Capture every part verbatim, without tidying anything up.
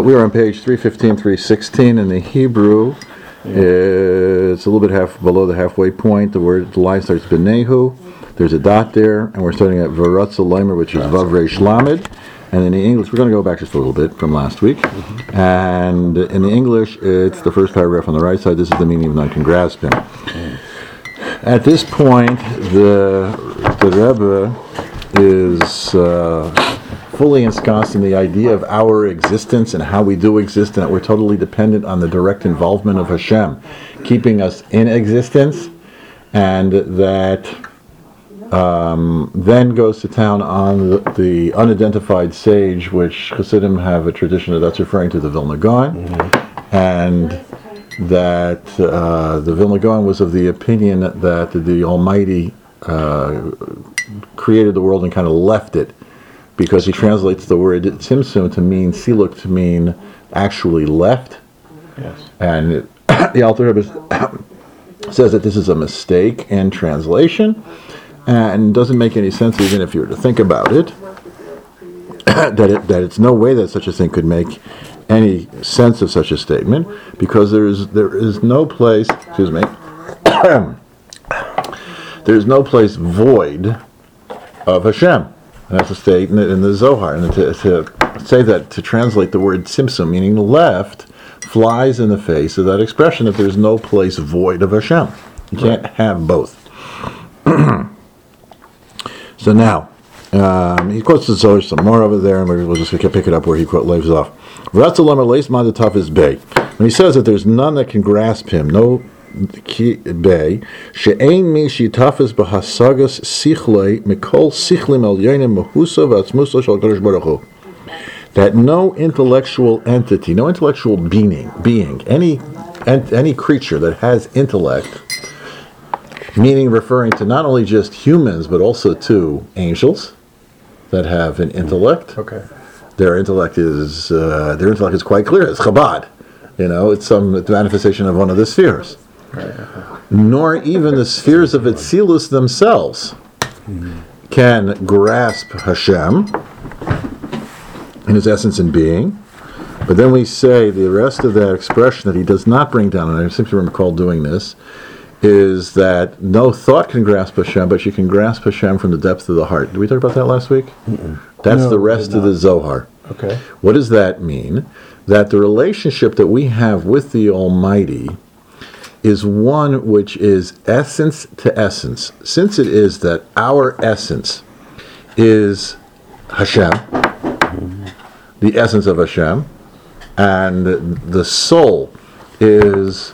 we are on page three fifteen, three sixteen in the Hebrew. It's a little bit half below the halfway point. The word, the line starts B'nehu. There's a dot there, and we're starting at V'ratza Leimer, which is Vav Reish Lamed. And in the English, we're going to go back just a little bit from last week. Mm-hmm. And in the English, it's the first paragraph on the right side. This is the meaning of none can grasp him. Mm-hmm. At this point, the the Rebbe is uh, fully ensconced in the idea of our existence and how we do exist, and that we're totally dependent on the direct involvement of Hashem, keeping us in existence, and that um, then goes to town on the, the unidentified sage, which Hasidim have a tradition of that's referring to the Vilna Gaon, mm-hmm. and that uh, the Vilna Gaon was of the opinion that the Almighty uh, created the world and kind of left it, because he translates the word tzimtzum to mean siluk, to mean actually left. Yes. And it, the Alter Rebbe says that this is a mistake in translation and doesn't make any sense even if you were to think about it. that it that it's no way that such a thing could make any sense of such a statement, because there is there is no place, excuse me, there is no place void of Hashem. And that's a statement in the Zohar. And to, to say that, to translate the word tzimtzum, meaning left, flies in the face of that expression that there's no place void of Hashem. You can't right. have both. So now, um, he quotes the Zohar some more over there, and we'll just pick it up where he quote leaves off. When he says that there's none that can grasp him, no bay, she'ein mi shitafes b'hasagas sichlei mikol sichlim el yonim mahusa v'atzmusa shel Kadosh Baruch Hu. That no intellectual entity, no intellectual being, being, any any creature that has intellect, meaning referring to not only just humans but also to angels that have an intellect. Okay. Their intellect is uh, their intellect is quite clear. It's Chabad, you know. It's some manifestation of one of the spheres. Right. Nor even the spheres of Atzilus themselves mm-hmm. can grasp Hashem in his essence and being. But then we say the rest of that expression that he does not bring down, and I seem to recall doing this, is that no thought can grasp Hashem, but you can grasp Hashem from the depth of the heart. Did we talk about that last week? Mm-mm. That's no, the rest of the Zohar. Okay. What does that mean? That the relationship that we have with the Almighty is one which is essence to essence. Since it is that our essence is Hashem, mm-hmm. the essence of Hashem, and the soul is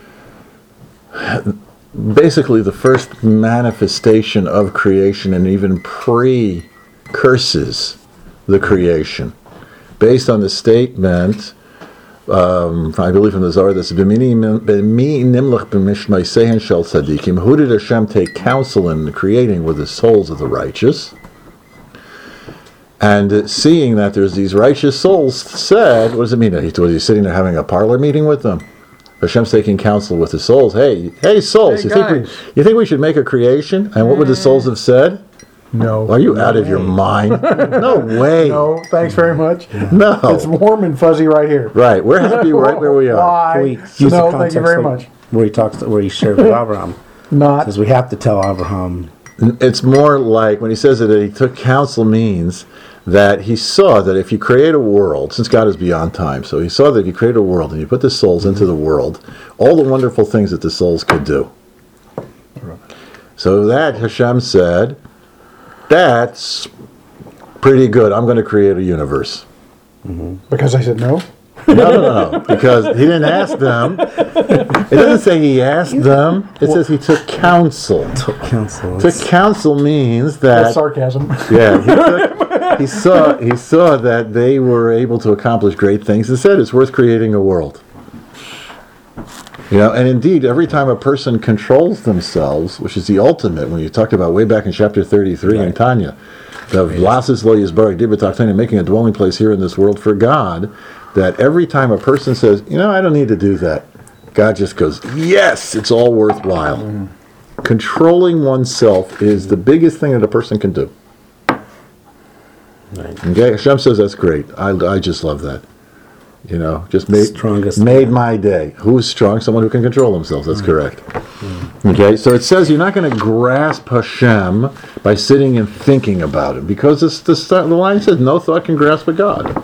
basically the first manifestation of creation and even pre-curses the creation, based on the statement, um, I believe from the Zohar, this B'mi nimlach b'mishmaisehen shel tzadikim. Who did Hashem take counsel in creating? With the souls of the righteous. And uh, seeing that there's these righteous souls, said, what does it mean? Was he sitting there having a parlor meeting with them? Hashem's taking counsel with the souls. Hey, hey, souls! Hey, you think we, you think we should make a creation? And what would the souls have said? No. Are you no out of way. your mind? No way. No, thanks very much. No. It's warm and fuzzy right here. Right, we're happy right where we are. Why? Can we use no, the thank you very like much. Where he talks, where he shared with Abraham. Not. Because we have to tell Abraham. It's more like when he says that he took counsel means that he saw that if you create a world, since God is beyond time, so he saw that if you create a world and you put the souls into the world, all the wonderful things that the souls could do. So that Hashem said, that's pretty good. I'm going to create a universe. Mm-hmm. Because I said no? No, no, no. Because he didn't ask them. It doesn't say he asked them. It says he took counsel. Took counsel. Took counsel means that... That's sarcasm. Yeah, he, took, he saw he saw that they were able to accomplish great things and said it's worth creating a world. You know, and indeed, every time a person controls themselves, which is the ultimate, when you talked about way back in chapter thirty-three right. in Tanya, the Vlasis Lo Yisbarach Dibataktani, making a dwelling place here in this world for God, that every time a person says, you know, I don't need to do that, God just goes, yes, it's all worthwhile. Mm-hmm. Controlling oneself is the biggest thing that a person can do. Right. Okay, Hashem says that's great. I, I just love that. You know, just made Strongest made man. my day. Who's strong? Someone who can control themselves. That's correct. Okay, so it says you're not going to grasp Hashem by sitting and thinking about Him, because it's the start, the line says no thought can grasp a God.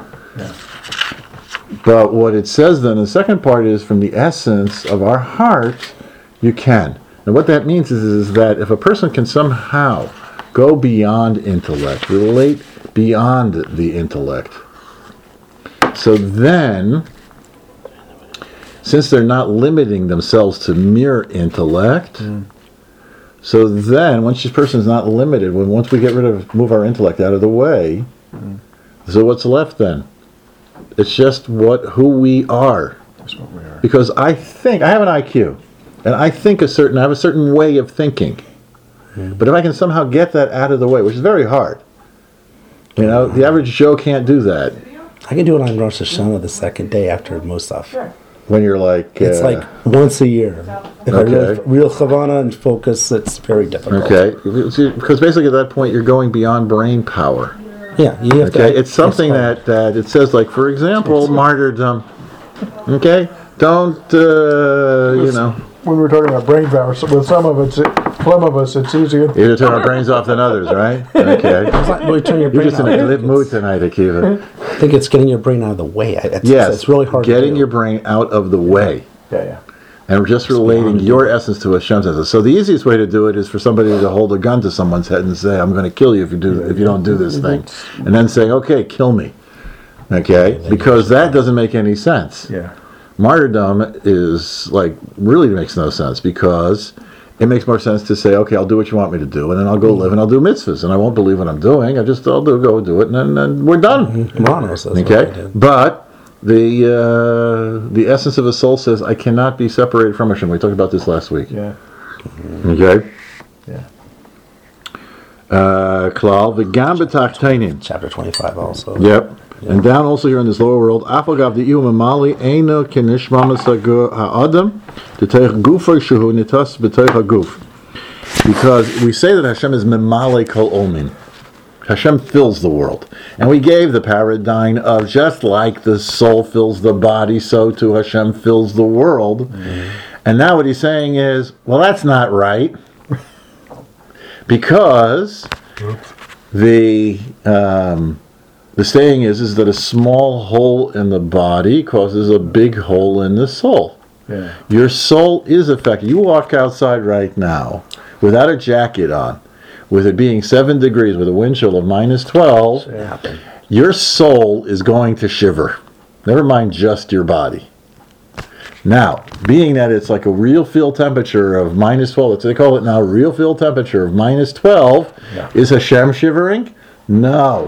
But what it says then, the second part is from the essence of our heart, you can. And what that means is, is that if a person can somehow go beyond intellect, relate beyond the intellect, so then, since they're not limiting themselves to mere intellect, mm. so then once this person is not limited, when once we get rid of, move our intellect out of the way, mm. so what's left then? It's just what who we are. That's what we are. Because I think I have an I Q, and I think a certain I have a certain way of thinking. Mm. But if I can somehow get that out of the way, which is very hard, you know, the average Joe can't do that. I can do it on Rosh Hashanah the second day after Musaf. Sure. When you're like, it's uh, like once a year. If okay. I really, real chavana and focus, it's very difficult. Okay, because basically at that point you're going beyond brain power. Yeah, you have okay, to, it's something that, that it says, like, for example, martyrdom. Okay, don't uh, you know? When we're talking about brain power, so with some of it's, some of us, it's easier. Either turn our brains off than others, right? Okay. It's like, well, you turn your You're brain just in out. a good mood tonight, Akiva. I think it's getting your brain out of the way. It's, Yes, it's really hard. getting to do. your brain out of the way. Yeah, yeah. And just relating your essence to Hashem's essence. So the easiest way to do it is for somebody to hold a gun to someone's head and say, "I'm going to kill you if you do if you don't do this thing," and then saying, "Okay, kill me." Okay, because that doesn't make any sense. Yeah. Martyrdom is like really makes no sense, because it makes more sense to say, "Okay, I'll do what you want me to do, and then I'll go live and I'll do mitzvahs, and I won't believe what I'm doing. I just I'll do go do it, and then and we're done." Monos, that's what I Okay, did. but the uh, the essence of a soul says, I cannot be separated from Hashem. We talked about this last week. Yeah. Okay. Yeah. Uh, Klal v'gam b'tachtainim. Chapter twenty-five also. Yep. And down also here in this lower world, Afagav the iu mamali eino kenishma masagur ha'adam t'teich gufay shehu nitas b'teich ha'guf. Because we say that Hashem is memale kol omin. Hashem fills the world. And we gave the paradigm of just like the soul fills the body, so too Hashem fills the world. Mm-hmm. And now what he's saying is, well, that's not right. Because the um, the saying is, is that a small hole in the body causes a big hole in the soul. Yeah. Your soul is affected. You walk outside right now without a jacket on, with it being seven degrees, with a wind chill of minus twelve, Yeah. your soul is going to shiver. Never mind just your body. Now, being that it's like a real field temperature of minus twelve, they call it now real field temperature of minus twelve, Yeah. is Hashem shivering? No.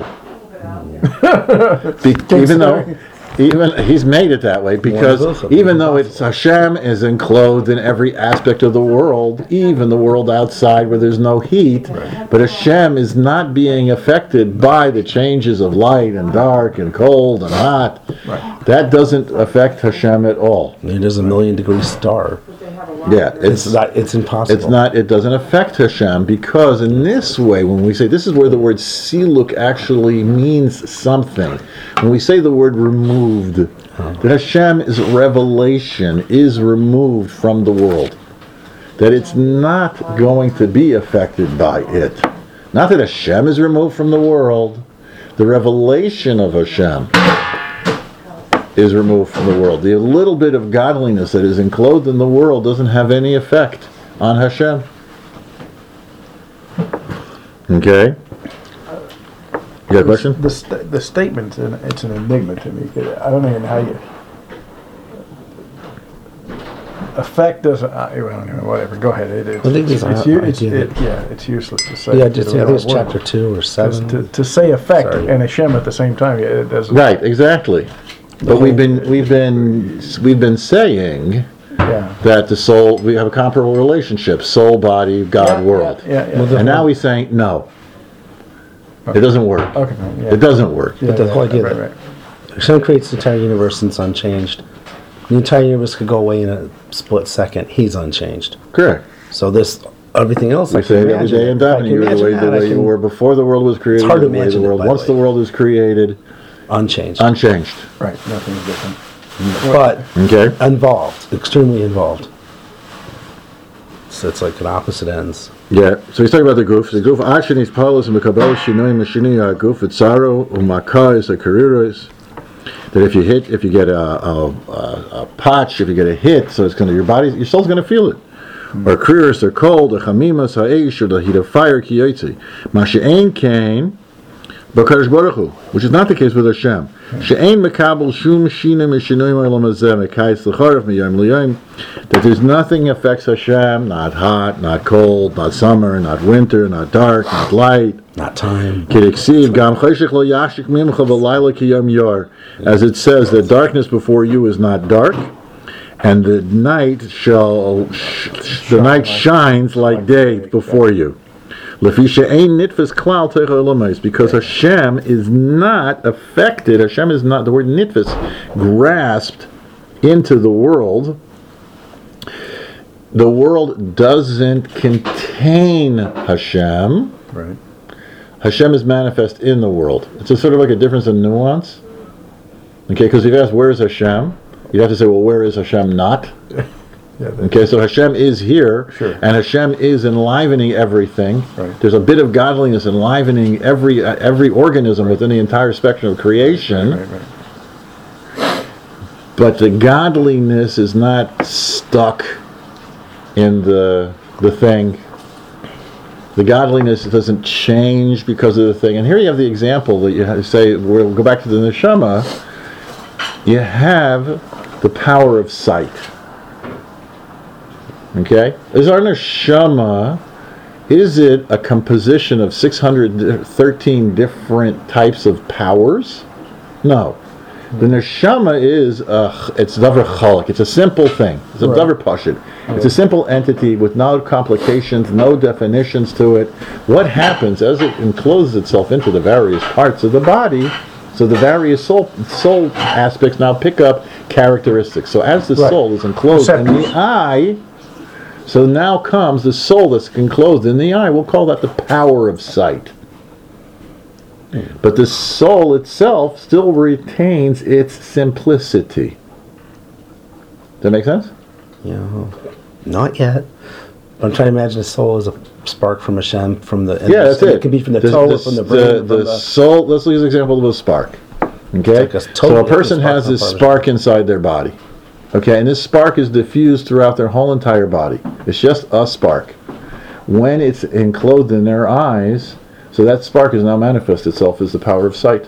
Be- even though... Even he's made it that way, because even though it's Hashem is enclosed in every aspect of the world, even the world outside where there's no heat, right. But Hashem is not being affected by the changes of light and dark and cold and hot. Right. That doesn't affect Hashem at all. It is a million degree star. Yeah, it's, It's not. It's impossible. It's not. It doesn't affect Hashem, because in this way, when we say, this is where the word siluk actually means something. When we say the word removed, that Hashem's revelation is removed from the world, that it's not going to be affected by it. Not that Hashem is removed from the world. The revelation of Hashem is removed from the world. The little bit of godliness that is enclosed in the world doesn't have any effect on Hashem. Okay? You got a question? The, st- the statement, an, it's an enigma to me. I don't even know how you... Effect doesn't... I don't know, whatever. Go ahead. It, it's, I think it's, there's it's, a- u- it's, idea it, yeah, it's useless to say. Yeah, just, I think it's Word. chapter two or seven. To, to say effect Sorry. and Hashem at the same time, yeah, it doesn't... Right, exactly. But we've been we've been we've been saying Yeah. that the soul, we have a comparable relationship, soul, body, God, Yeah, world. Yeah, yeah. Well, And now he's saying no. It doesn't work. Okay, yeah. It doesn't work. Yeah, But the yeah, whole idea right, that- right. Hashem creates the entire universe and it's unchanged. The entire universe could go away in a split second. He's unchanged. Correct. So this, everything else. I can say it every imagine day in it. If I davening. can You're the imagine way the that, I way you can- were before the world was created. hard to you're the way imagine the it, world. by the Once the way. world is created, Unchanged. unchanged. Right, nothing's different. but Okay? involved, extremely involved. So it's like at opposite ends. Yeah, so he's talking about the goof. The goof, Ashenis Paulus and Mekabel Shinoi Mashini goof, it's Saro, Umakais, a Kariris. That if you hit, if you get a, a, a, a potch, if you get a hit, so it's going to, your body, your soul's going to feel it. Mm-hmm. Or Kariris, or cold, or Chamimas, Ha'ish, or the heat of fire, Kiyotzi. Masha'ain Kain, Bakadosh Baruch Hu, which is not the case with Hashem. She'ain mekabel shum shina mishinoi ma'olam hazeh mekayis l'charif miyom l'yom. That there's nothing affects Hashem, not hot, not cold, not summer, not winter, not dark, not light. Not time. Kidiksiv gam chayshich lo yashik mimcha v'layla ki yom yor. As it says, that darkness before you is not dark, and the night shall sh- the night shines like day before you. Because Hashem is not affected, Hashem is not, the word nitfis, grasped into the world. The world doesn't contain Hashem. Right. Hashem is manifest in the world. It's a sort of like a difference in nuance. Okay, because if you ask, where is Hashem? You have to say, well, where is Hashem not? Yeah, Okay, so Hashem is here, Sure. and Hashem is enlivening everything. Right. There's a bit of godliness enlivening every uh, every organism within the entire spectrum of creation. right, right. But the godliness is not stuck in the the thing. The godliness doesn't change because of the thing. And here you have the example that you have to say, we'll go back to the neshama. You have the power of sight. Okay? Is our neshama, is it a composition of six hundred thirteen different types of powers? No. The neshama is, a, it's davar chalik. It's a simple thing. It's a Right. davar pashit. It's a simple entity with no complications, no definitions to it. What happens as it encloses itself into the various parts of the body, so the various soul, soul aspects now pick up characteristics. So as the Right. soul is enclosed in the Perceptions. eye, so now comes the soul that's enclosed in the eye. We'll call that the power of sight. But the soul itself still retains its simplicity. Does that make sense? Yeah. Not yet. But I'm trying to imagine the soul as a spark from Hashem, from the. and Yeah, that's it. It can be from the, toe, or from the brain, The, from the the- soul, let's use an example of a spark. Okay? like a toe- So a like a person spark has on this part of it. spark inside their body. Okay, and this spark is diffused throughout their whole entire body. It's just a spark. When it's enclosed in their eyes, so that spark is now manifest itself as the power of sight.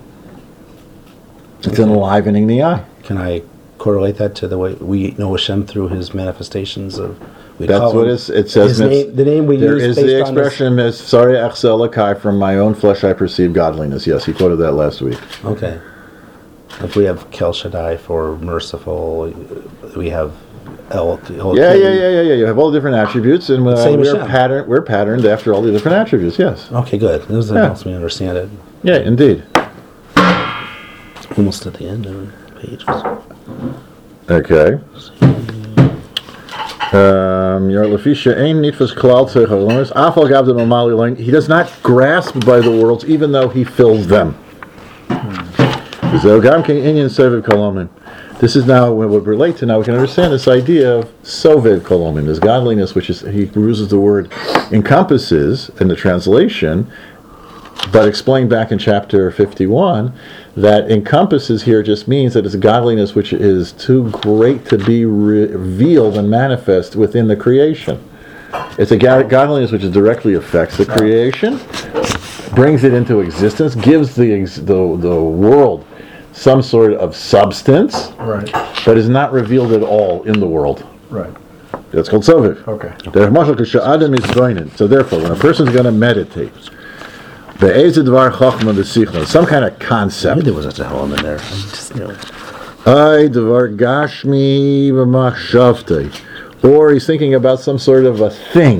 It's enlivening the eye. Can I correlate that to the way we know Hashem through His manifestations of? We That's call what him- it's, it says. His it's- name, the name we there use is based the on his- expression is sorry Achselakai, from my own flesh I perceive godliness. Yes, he quoted that last week. Okay. If we have Kel Shaddai for merciful, we have El. El Yeah, yeah, yeah, yeah, yeah. You have all the different attributes, and uh, Same as we're Shem. pattern we're patterned after all the different attributes. Yes. Okay, good. This Yeah. helps me understand it. Yeah, indeed. Almost at the end of the pages. Okay. Um, your Lafisha ain nitfas klal tzechalonis afal gav the mamali line. He does not grasp by the worlds, even though he fills them. Zogam king inyan soviv kolomin. This is now what would relate to now. We can understand this idea of soviv kolomin, this godliness, which is he uses the word encompasses in the translation, but explained back in chapter fifty-one that encompasses here just means that it's a godliness which is too great to be re- revealed and manifest within the creation. It's a god- godliness which directly affects the creation, brings it into existence, gives the ex- the, the world some sort of substance, Right, but is not revealed at all in the world. right. That's called soviv. Okay. So therefore, when a person's going to meditate, some kind of I concept, knew there was such a hell in there. I just, you know, Ay devar gashmi v'machshavte, or he's thinking about some sort of a thing.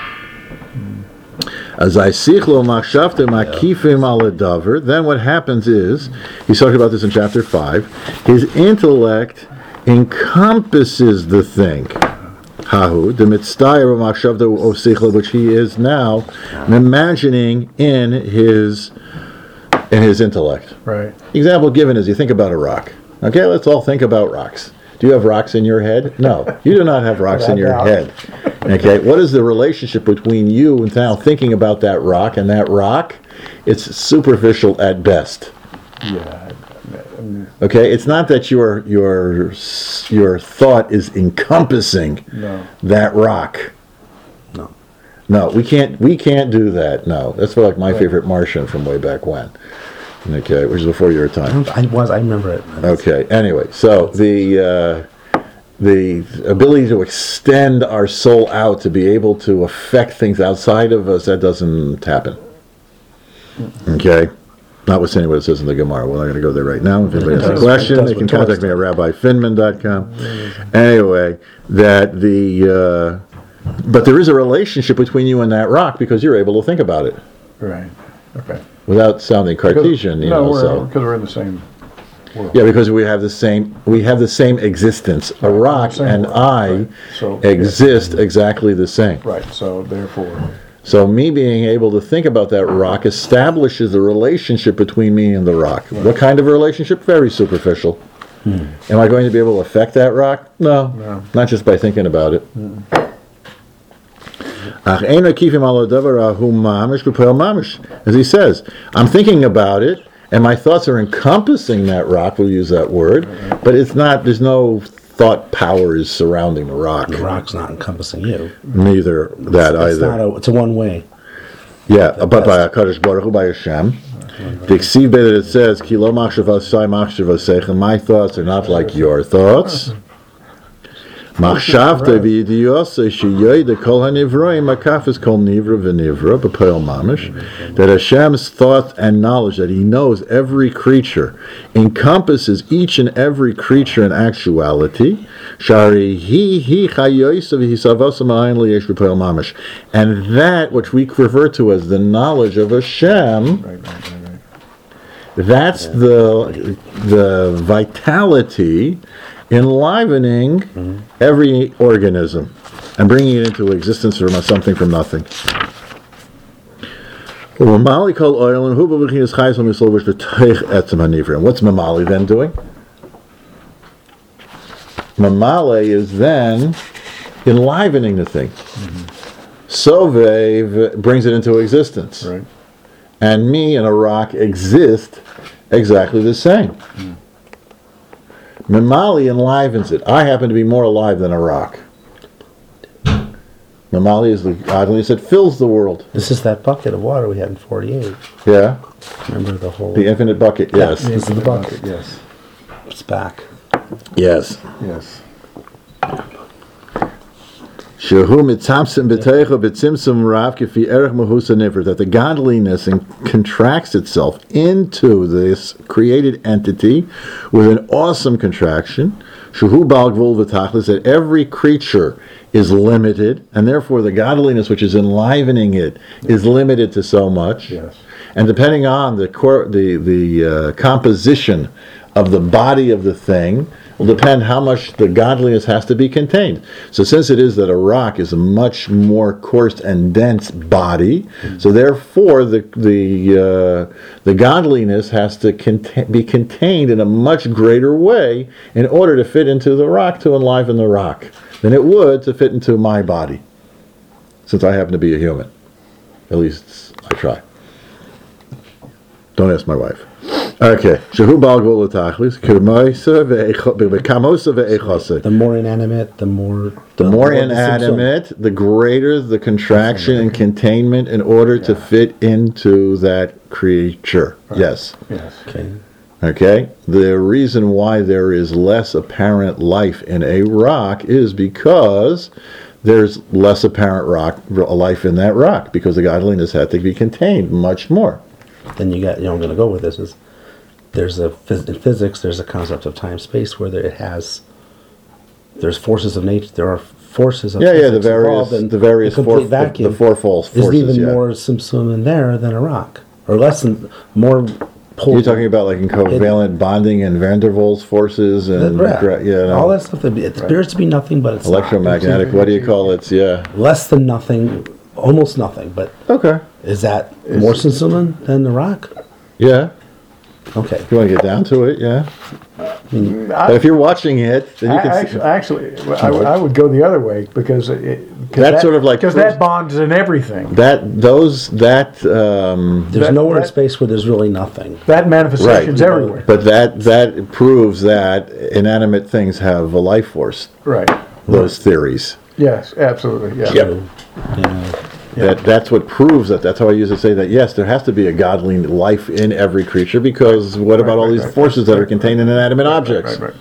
As I sichlo machshavte makifim aladaver, then what happens is, he's talking about this in chapter five, his intellect encompasses the thing. Hahu, the mitzdayer v'machshavte osichlo, which he is now imagining in his in his intellect. Right. Example given is you think about a rock. Okay, let's all think about rocks. Do you have rocks in your head? No, you do not have rocks in your Without head. Okay, what is the relationship between you and now thinking about that rock and that rock? It's superficial at best. Yeah. Okay, it's not that your your your thought is encompassing No. that rock. No. No, we can't we can't do that. No, that's like my favorite Martian from way back when. Okay, which is before your time. I was. I remember it. Okay. Anyway, so the uh, the ability to extend our soul out to be able to affect things outside of us, that doesn't happen. Okay. Notwithstanding what it says in the Gemara. We're not going to go there right now. If anybody has a does- question, it does they can with contact me at rabbi finman dot com. Anyway, that the uh, but there is a relationship between you and that rock because you're able to think about it Right. Okay. without sounding Cartesian. You no, know, we're, so. because we're in the same world. Yeah, because we have the same we have the same existence. A rock Same and world, I right. So, exist exactly the same. Right. So therefore, So me being able to think about that rock establishes the relationship between me and the rock. What kind of a relationship? Very superficial. Am I going to be able to affect that rock? No, No. not just by thinking about it. As he says, I'm thinking about it, and my thoughts are encompassing that rock. We'll use that word, but it's not. There's no thought powers surrounding the rock. The rock's not encompassing you. Neither that It's either. not a. It's a one way. Yeah, but by Hakadosh Baruch Hu, by Hashem. The Ksiv that it says, "Ki lo machshavasai machshavaseicha." My thoughts are not like your thoughts. Machshavta v'yidiyosei sheyoyde kol hanivroim makafis kol nivra v'nivra b'poel mamish. That Hashem's thought and knowledge, that He knows every creature, encompasses each and every creature in actuality. Shari hi hi chayoysa v'hisavosam ayin liyesh b'poel mamish. And that which we refer to as the knowledge of Hashem. right, right, right, right. That's the the vitality enlivening every organism and bringing it into existence from something from nothing. And what's Mamali then doing? Mamale is then enlivening the thing. Sovev brings it into existence. Right. And me and a rock exist exactly the same. Mamali enlivens it. I happen to be more alive than a rock. Mamali is the godliness that fills the world. This is that bucket of water we had in forty-eight. Yeah? Remember the whole. The infinite bucket, yes. Yeah. This is the bucket. Yes. It's back. Yes. Yes. Shehu mitzamsim b'teicha b'tzimtzum rav kifi erech mahusa nivra, that the godliness and contracts itself into this created entity with an awesome contraction. Shehu bal gvul v'tachlis, that every creature is limited, and therefore the godliness which is enlivening it is limited to so much. Yes. And depending on the cor- the the uh, composition of the body of the thing will depend how much the godliness has to be contained. So since it is that a rock is a much more coarse and dense body, mm-hmm. so therefore the the uh, the godliness has to cont- be contained in a much greater way in order to fit into the rock, to enliven the rock, than it would to fit into my body, since I happen to be a human. At least I try. Don't ask my wife. Okay. Shehu bal gvul l'tachlis, k'moisa ve'echosa ve'echose. The more inanimate, the more. The more the inanimate, the greater the contraction and containment in order to fit into that creature. Yes. Yes. Okay. Okay? The reason why there is less apparent life in a rock is because there's less apparent rock life in that rock, because the godliness had to be contained much more. Then you got. You know, I'm going to go with this is. There's a phys- in physics. There's a concept of time space where there, it has. There's forces of nature. There are forces of Yeah, yeah, the physics various, involved in the various a four, complete the, vacuum. the four false There's forces. even Yeah. more Simpson in there than a rock, or less than more. Pulled You're talking about like in covalent bonding and van der Waals forces and Right. gra- yeah, no. all that stuff. That it appears to be nothing, but it's electromagnetic. What do you call it? Yeah. not. Less than nothing, almost nothing. But Okay. is that more Simpson than the rock? Yeah. Okay. If you want to get down to it, yeah. I- But if you're watching it, then you can Actually, see. actually I, would- I would go the other way because it, cause That's that, sort of like because proves- that bonds in everything. That, those, that, um, There's That- nowhere in that- space where there's really nothing. That manifestation's Right. everywhere. but that, that proves that inanimate things have a life force, Right. those theories. Yes, absolutely. Yeah. Yep. Yeah. That, that's what proves that. That's how I used to say that, yes, there has to be a godly life in every creature, because what about all right, these right, forces that are contained in inanimate objects? Right, right.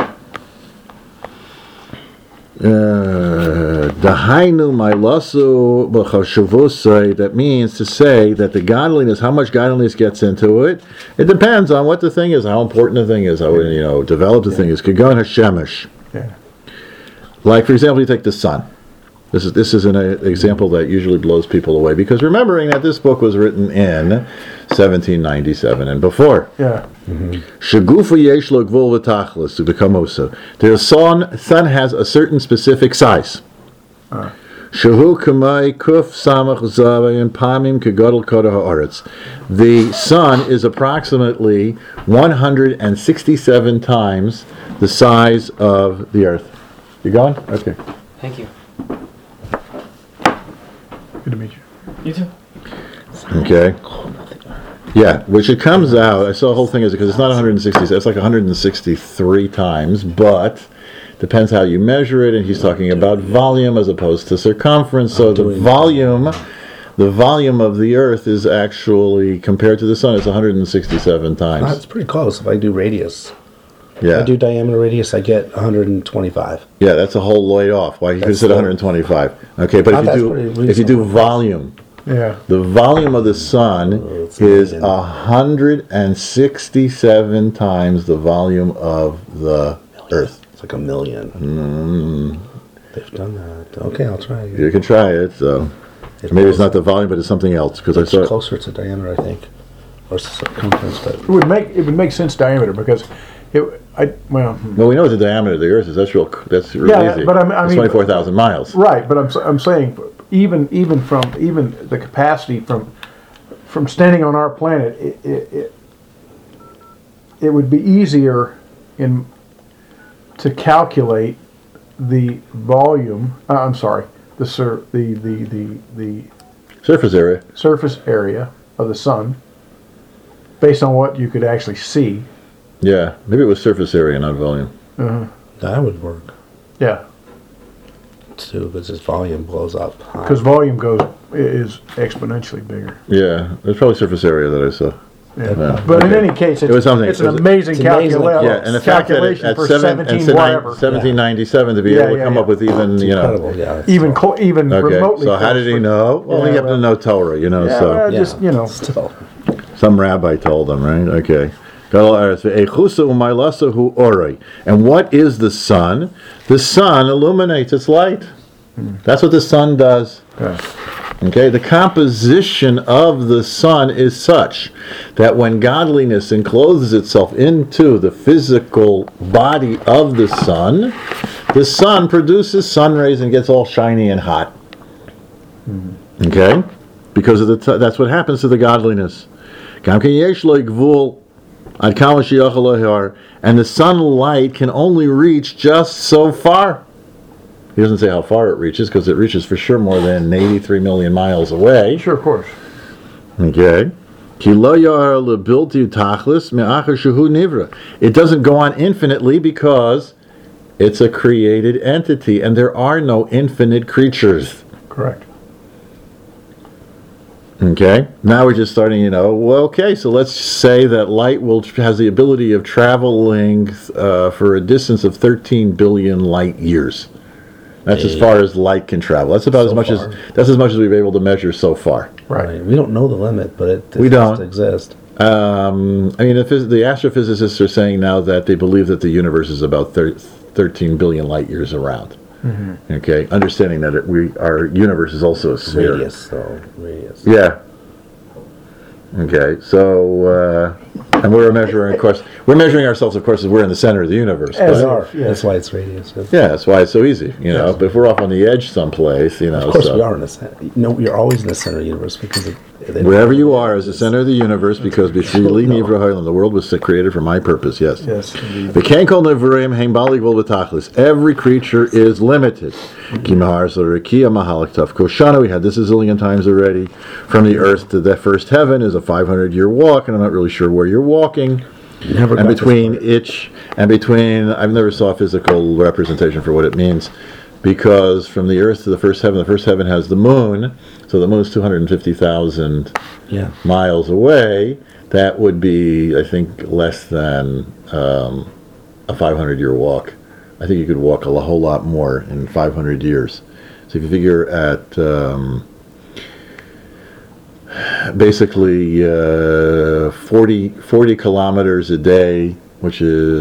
Uh, Dahainu mailasu b'chashavusai, that means to say that the godliness, how much godliness gets into it, it depends on what the thing is, how important the thing is, how, you know, developed the thing is. Kagon Hashemish. Yeah. Like, for example, you take the sun. This is this is an uh, example that usually blows people away, because remembering that this book was written in seventeen ninety-seven and before. Yeah. Shagufa yesh lo gvul v'tachlis to become osa. The sun sun has a certain specific size. Shahu kamai kuf samach zavayin pamim kegadol koda haaretz. The sun is approximately one hundred sixty-seven times the size of the earth. You going? Okay. Thank you. Good to meet you. You too. Okay. Yeah, which it comes out, I saw the whole thing is because it's not one hundred sixty, it's like one hundred sixty-three times, but depends how you measure it, and he's talking about volume as opposed to circumference. So the volume, the volume of the Earth is actually, compared to the sun, it's one hundred sixty-seven times. That's pretty close. If I do radius, Yeah, I do diameter radius, I get one hundred twenty-five. yeah, that's a whole load off. Why you That's said the- one hundred twenty-five? Okay, but Oh, if that's you pretty do if you do reasonable. volume, Yeah. the volume of the sun Oh, it's is million. one hundred sixty-seven times the volume of the Earth. It's like a million. Mm, They've done that. Okay, I'll try. you can try it. So maybe it's not the volume, but it's something else. Because I It's saw closer to diameter, I think, or circumference. But It would make it would make sense diameter because it I well hmm. well, we know what the diameter of the Earth is. That's real. That's real Yeah, easy. but I mean- I it's mean- twenty-four thousand miles. Right, but I'm s- I'm saying even even from even the capacity from from standing on our planet, it it, it, it would be easier in to calculate the volume. Uh, I'm sorry, the sur the the the the Surface area. surface area of the sun based on what you could actually see. Yeah, maybe it was surface area, not volume. Uh-huh. that would work Yeah, too, because its volume blows up. high. because volume goes is exponentially bigger. Yeah, it's probably surface area that I saw. Yeah. Yeah. But in Okay. any case, it's, It was something- it's it an was- amazing it's amazing, calculation. Yeah, and the fact that it, calculation at for seven, seventeen and whatever. seventeen ninety-seven to be Yeah, able to yeah, come yeah. up with even, It's you know. incredible. Yeah. it's even so- clo- even Okay, remotely. so how close did he for- know? Well, Yeah, you have to well- know Torah, you know, Yeah, so. well, yeah, just you know. still. Some rabbi told him, right? Okay. And what is the sun? The sun illuminates its light. That's what the sun does. Yeah. Okay, the composition of the sun is such that when godliness encloses itself into the physical body of the sun, the sun produces sun rays and gets all shiny and hot. Okay, because of the t- that's what happens to the godliness. And the sunlight can only reach just so far. He doesn't say how far it reaches, because it reaches for sure more than eighty-three million miles away. Sure, of course. Okay. It doesn't go on infinitely because it's a created entity, and there are no infinite creatures. Correct. Okay. Now we're just starting, you know, well, okay, so let's say that light will has the ability of traveling uh, for a distance of thirteen billion light years. That's as far as light can travel. That's about So as much far. as that's as much as we've been able to measure so far. Right. Right. We don't know the limit, but it, it We does don't. exist. Um, I mean, the, phys- the astrophysicists are saying now that they believe that the universe is about thir- thirteen billion light years around. Okay, understanding that it, we our universe is also a sphere. Radius, though. Radius. Yeah. Okay, so uh, and we're measuring, of course, we're measuring ourselves, of course, as we're in the center of the universe. As but- are. Yeah. Yeah. That's why it's radius. Yeah. yeah, that's why it's so easy, you know. Yes. But if we're off on the edge someplace, you know, Of course, so, we are in the center. No, you're always in the center of the universe because it, They don't- Wherever you are as the center of the universe, because B'Shvili Nivra Ha'olam, the world was created for my purpose, yes. Yes, indeed. V'kein kol nevurim hein bali gvul v'tachlis. Every creature is limited. Ki mahar zarakia mahalak taf koshana. We had this a zillion times already. From the earth to the first heaven is a five hundred year walk, and I'm not really sure where you're walking. Never And got this between far. each, and between, I've never saw a physical representation for what it means, because from the earth to the first heaven, the first heaven has the moon, so the moon is two hundred fifty thousand Yeah. miles away. That would be, I think, less than um, a five hundred year walk. I think you could walk a lo- whole lot more in five hundred years. So if you figure at um, basically uh, forty, forty kilometers a day, which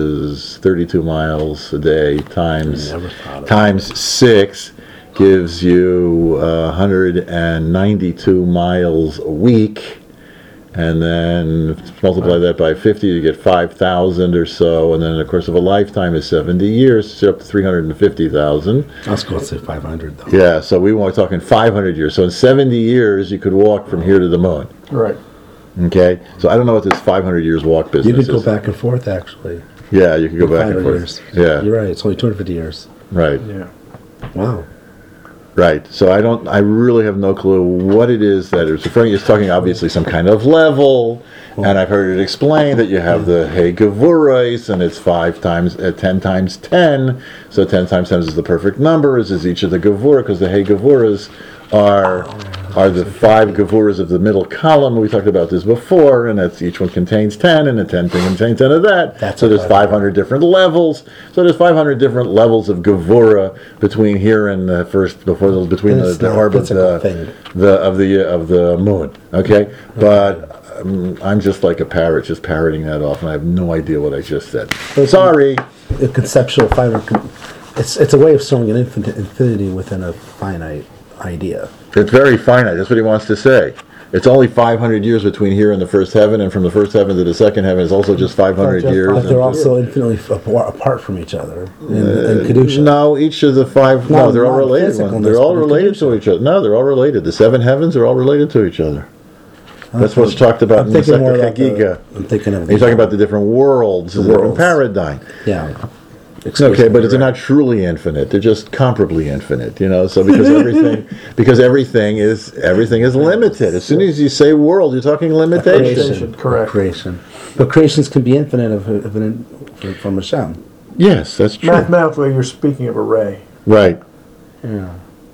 is thirty-two miles a day, times Never thought of times six, gives you uh, one hundred ninety-two miles a week. And then multiply that by fifty, you get five thousand or so. And then, of course, of a lifetime is seventy years, so up to three hundred fifty thousand. I was going to say five hundred though. Yeah, so we were talking five hundred years. So in seventy years, you could walk from here to the moon. Right. Okay? So I don't know what this five hundred years walk business You could go is. back and forth actually. Yeah, you could go back and five hundred forth. years. Yeah, You're right. It's only two hundred fifty years. right. Yeah. Wow. Right. So I don't. I really have no clue what it is that it's referring. It's talking obviously some kind of level, and I've heard it explained that you have the Hey Gevurais, and it's five times, uh, ten times ten. So ten times ten is the perfect number. As is each of the Gevurah, because the Hey Gevuras are are the five Gevuras of the middle column. We talked about this before, and that's each one contains ten, and the ten thing contains ten of that. That's so there's what I five hundred different levels. So there's five hundred different levels of Gevurah between here and the first before the between the, It's the not a orbit physical the, thing. the of the of the moon. Okay, but um, I'm just like a parrot, just parroting that off, and I have no idea what I just said. Sorry. A conceptual fiber. con- It's it's a way of showing an infinite infinity within a finite idea. It's very finite. That's what he wants to say. It's only five hundred years between here and the first heaven, and from the first heaven to the second heaven is also just five hundred just years. But five they're And- also infinitely f- apart apart from each other in, in Kedusha. No, each of the five. No, No, they're all not related. physicalness, They're all but in related to Kedusha. each other. No, they're all related. The seven heavens are all related to each other. That's what's talked about I'm in the thinking more Masechta about the, Chagiga. I'm thinking of He's talking about the different worlds, the different worlds. paradigm. yeah. Okay, but they're not truly infinite. They're just comparably infinite, you know. So because everything, because everything is everything is limited. As soon as you say world, you're talking limitation. Creation, correct. Creation, but creations can be infinite of, of an, from Hashem. Yes, that's true. Mathematically, you're speaking of array. Right. Yeah.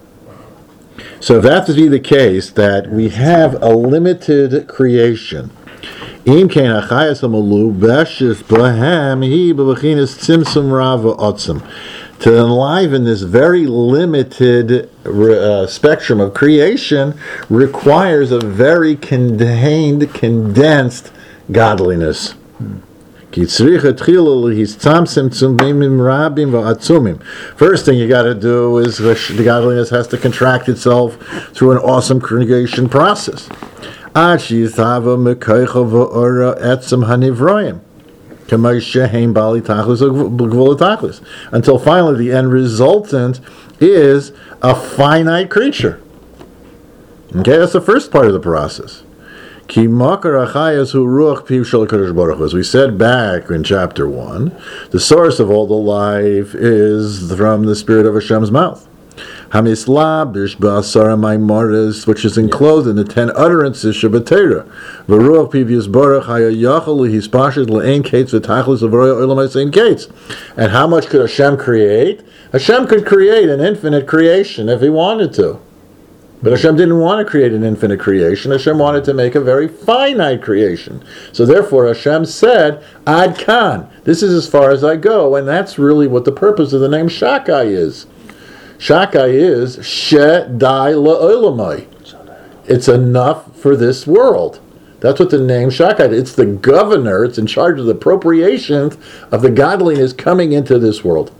So if that to be the case, that we have a limited creation. Im kein achayas hamalu b'eshis b'hem hi b'bechinas tzimtzum rav v'otzim. To enliven this very limited uh, spectrum of creation requires a very contained, condensed godliness. First thing you got to do is the godliness has to contract itself through an awesome creation process. Until finally the end resultant is a finite creature. Okay, that's the first part of the process. As we said back in chapter one, the source of all the life is from the spirit of Hashem's mouth. Hamislabish ba'asara maimaris, which is enclosed in the ten utterances Shabbatera. V'ruach pivius barach hayayachal hispashid le'ein kates v'tachlis avroya olamais ein kates. And how much could Hashem create? Hashem could create an infinite creation if He wanted to. But Hashem didn't want to create an infinite creation. Hashem wanted to make a very finite creation. So therefore Hashem said, Ad Kan, this is as far as I go. And that's really what the purpose of the name Shakai is. Shakai is She Dai La'olamai. It's enough for this world. That's what the name Shakai is. It's the governor, it's in charge of the appropriations of the godliness coming into this world.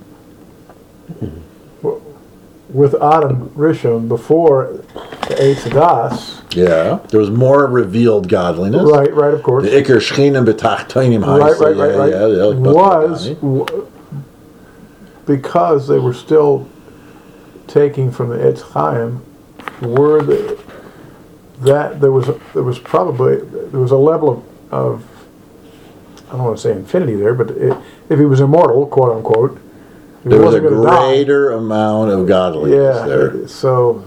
With Adam Rishon, before the Eitz Das, Yeah. There was more revealed godliness. right, right, of course, The Iker Shchinim B'Tachtonim right, right, right, right, yeah, yeah, like was B'Tachtonim. w- because they were still taking from the Eitz Chaim, were the that there was a, there was probably there was a level of, of I don't want to say infinity there, but it, if he was immortal, quote unquote, he There was a wasn't gonna die. greater amount of godliness Yeah, there. so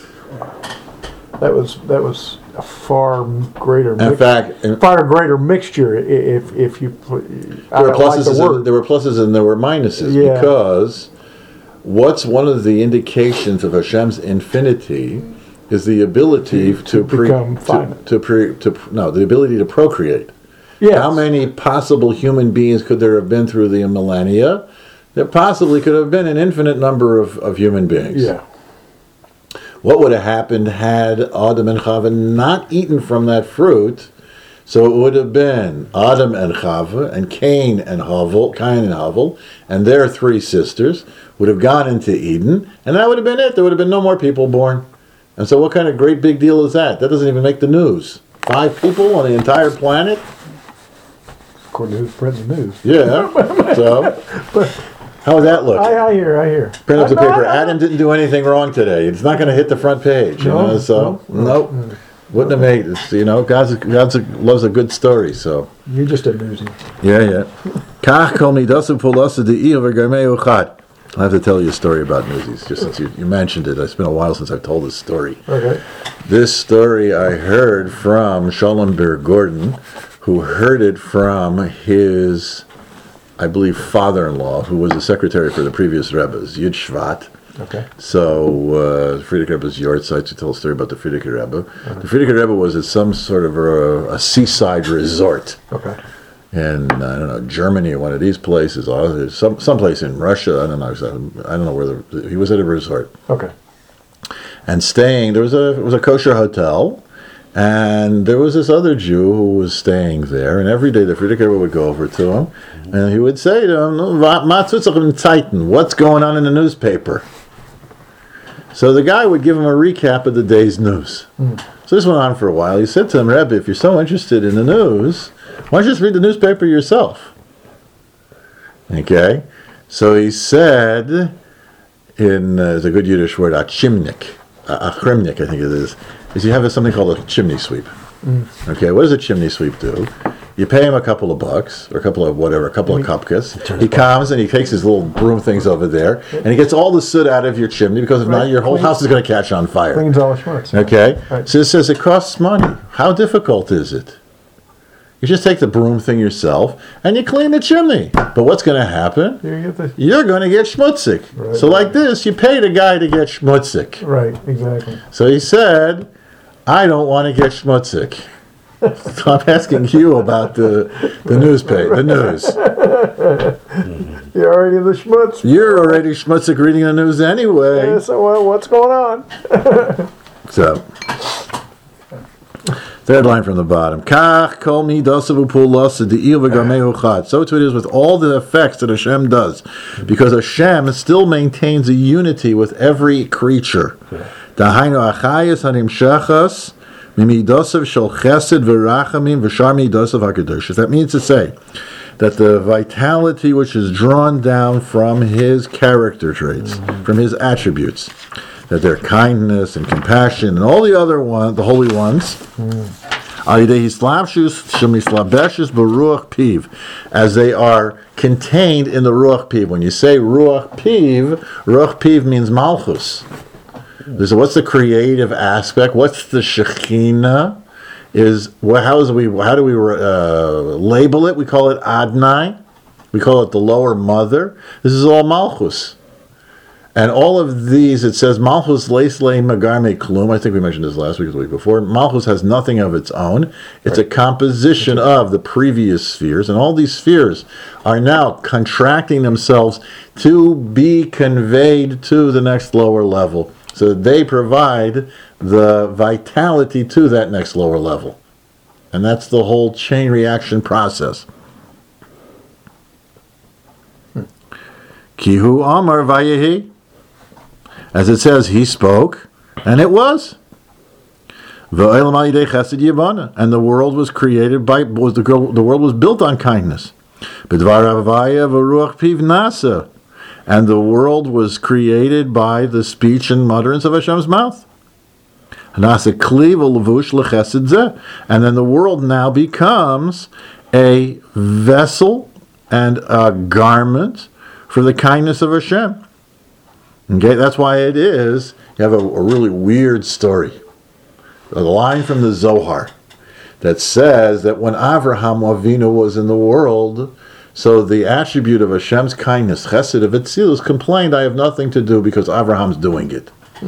that was that was a far greater In mix, fact, in- far greater mixture i- if if you put, I there were don't like pluses the and, word. there were pluses and there were minuses Yeah. because what's one of the indications of Hashem's infinity is the ability to, To pre, become to, finite. to pre, to no the ability to procreate. Yes. How many possible human beings could there have been through the millennia? There possibly could have been an infinite number of, of human beings. Yeah. What would have happened had Adam and Chava not eaten from that fruit? So it would have been Adam and Chava and Cain and Havel, Cain and Havel, and their three sisters would have gone into Eden, and that would have been it. There would have been no more people born. And so what kind of great big deal is that? That doesn't even make the news. Five people on the entire planet? According to who's printing the news. Yeah. So, how would that look? I, I hear, I hear. Print up the I- I- paper. I- Adam didn't do anything wrong today. It's not going to hit the front page. You No, know? So, no. nope. Wouldn't have made it. You know, God's, God's a, loves a good story. So, You're just a newsie. yeah, yeah. Kach kol midasim pulasa de'i over garmei uchad. I have to tell you a story about Newsies, just since you, you mentioned it. It's been a while since I've told this story. Okay. This story I heard from Shalom Ber Gordon, who heard it from his, I believe, father-in-law, who was the secretary for the previous Rebbe's, Yud Shvat. Okay. So, uh, Frierdiker Rebbe's yard site to tell a story about the Frierdiker Rebbe. The Frierdiker Rebbe was at some sort of a, a seaside resort. Okay. In, I don't know, Germany or one of these places, or some someplace in Russia. I don't know. I don't know where the, he was at a resort Okay. and staying. There was a it was a kosher hotel, and there was this other Jew who was staying there. And every day the Frierdiker would go over to him, and he would say to him, "Ma tzutzach in Zeiten? What's going on in the newspaper?" So the guy would give him a recap of the day's news. Mm. So this went on for a while. He said to him, "Rebbe, if you're so interested in the news, why don't you just read the newspaper yourself?" Okay, so he said, in uh, the good Yiddish word, achimnik, achrimnik, I think it is, is you have something called a chimney sweep. Mm. Okay, what does a chimney sweep do? You pay him a couple of bucks, or a couple of whatever, a couple of kupkas. He comes and he takes his little broom things over there, and he gets all the soot out of your chimney, because if not, Right. your whole Clean- house is going to catch on fire. Cleans all the schmutz. Okay? Right. So it says it costs money. How difficult is it? You just take the broom thing yourself and you clean the chimney. But what's going to happen? Here you get the. You're going to get schmutzig. Right. So like this, you pay the guy to get schmutzig. Right. Exactly. So he said, I don't want to get schmutzig. So I'm asking you about the the newspaper, the news. You're already in the schmutz. You're already schmutzig reading the news anyway. Yeah, so well, what's going on? So, third line from the bottom. Kach kol midasav upulas de'il v'garmei uchad. So too it is with all the effects that Hashem does, because Hashem still maintains a unity with every creature. Dahainu achayis hanimshachas mimidasav shel chesed v'rachamim v'shar midasav hakadoshis. That means to say that the vitality which is drawn down from His character traits, from His attributes, that their kindness and compassion and all the other one, the holy ones, as they are contained in the ruach piv. When you say ruach piv, ruach piv means malchus. So what's the creative aspect? What's the shekhinah? Is well, how is we how do we uh, label it? We call it Adnai. We call it the lower mother. This is all malchus. And all of these, it says, Malchus leis lein magarme klum. I think we mentioned this last week or the week before. Malchus has nothing of its own. It's a composition of the previous spheres. And all these spheres are now contracting themselves to be conveyed to the next lower level. So they provide the vitality to that next lower level. And that's the whole chain reaction process. Kihu Amar Vayehi. As it says, he spoke, and it was. And the world was created by, was the, the world was built on kindness. And the world was created by the speech and mutterance of Hashem's mouth. Nasa kliva levush lechesed zeh. And then the world now becomes a vessel and a garment for the kindness of Hashem. Okay, that's why it is, you have a, a really weird story. A line from the Zohar that says that when Avraham Avinu was in the world, so the attribute of Hashem's kindness, Chesed of Etzilus, complained, I have nothing to do because Avraham's doing it.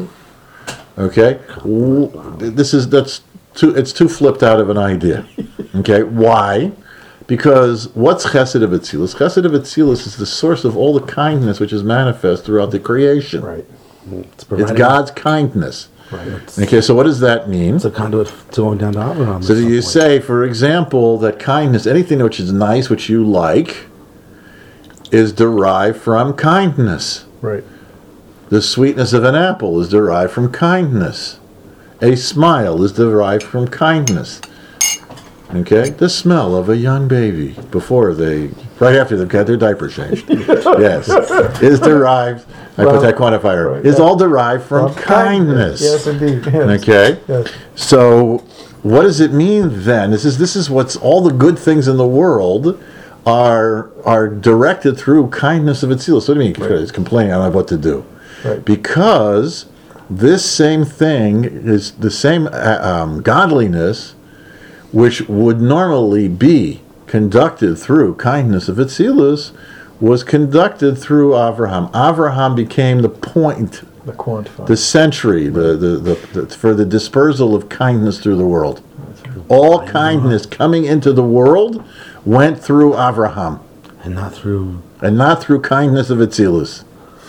Okay? This is, that's too, it's too flipped out of an idea. Okay? Why? Because what's Chesed of Etzilus? Chesed of Etzilus is the source of all the kindness which is manifest throughout the creation. Right. It's, It's God's kindness. Right. It's, Okay, so what does that mean? it's a conduit to going down to Abraham. So do you say, for example, that kindness, anything which is nice, which you like, is derived from kindness? Right. The sweetness of an apple is derived from kindness. A smile is derived from kindness. Okay? The smell of a young baby before they, right after they've got their diaper changed, yes, is derived, I put that quantifier, Right. is all derived from From kindness. Yes, indeed. Yes. Okay? Yes. So, what does it mean then? This is this is what's all the good things in the world are are directed through kindness of Etzilus. What do you mean? It's complaining, I don't know what to do. Right. Because this same thing is the same uh, um, godliness which would normally be conducted through kindness of Etzilus was conducted through Avraham. Avraham became the point, The quantify. the century, the, the, the, the for the dispersal of kindness through the world. All kindness coming into the world went through Avraham, and not through. and not through kindness of Etzilus.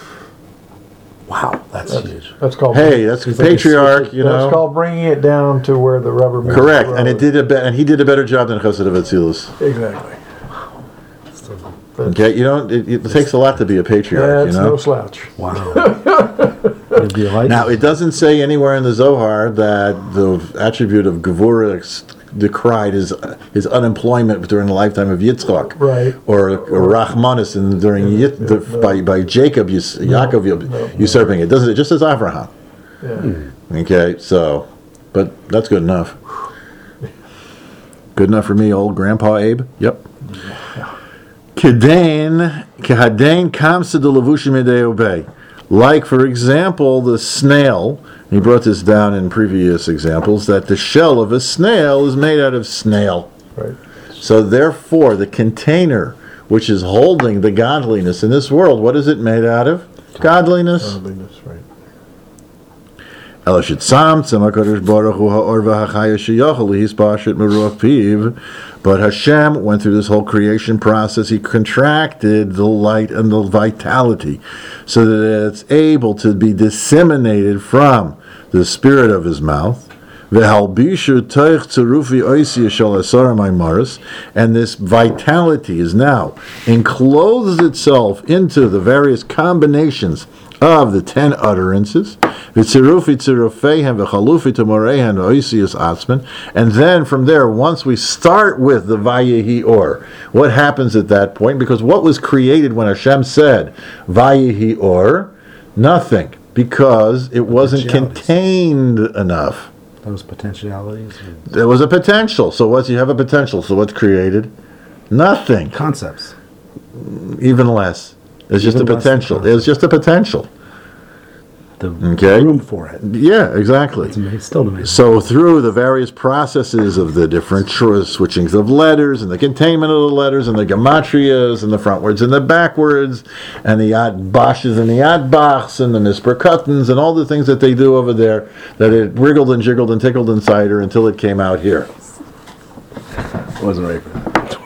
Wow, that's, huge. That's called. Hey, that's It's like a patriarch, switch- you That's know. called bringing it down to where the rubber meets Correct, the and it road. did a be- and he did a better job than Chesed of Etzilus. Exactly. Okay, you don't. It, it takes a lot to be a patriarch, That's you know. no slouch. Wow. It'd be like Now, it doesn't say anywhere in the Zohar that the attribute of Gevurah decried his his unemployment during the lifetime of Yitzchak, Right. or, or Rachmanis and during Yit, the, by by Jacob, us, Yaakov no, usurping it. Doesn't it? Just as Avraham. Yeah. Okay, so, but that's good enough. Good enough for me, old Grandpa Abe. Yep. Kedain, kehadain kamsa de levushim obey. Like, for example, the snail. He brought this down in previous examples, that the shell of a snail is made out of snail. Right. So therefore, the container which is holding the godliness in this world, what is it made out of? Godliness. Godliness, right. But Hashem went through this whole creation process. He contracted the light and the vitality so that it's able to be disseminated from the spirit of his mouth. And this vitality is now encloses itself into the various combinations of the ten utterances, and then from there, once we start with the Vayehi Or, what happens at that point? Because what was created when Hashem said Vayehi Or? Nothing, because it wasn't contained enough. those potentialities, There was a potential. So what's you have a potential? So what's created? Nothing. concepts. Even less. It's just a Even less than potential. concept. It's just a potential. The Okay. room for it. Yeah, exactly. It's amazing, still amazing. So through the various processes of the different tr- switchings of letters and the containment of the letters and the gematrias and the frontwards and the backwards and the yad bashes and the yad bachs and the mispercuttons and all the things that they do over there, that it wriggled and jiggled and tickled inside her until it came out here. Wasn't ready for that.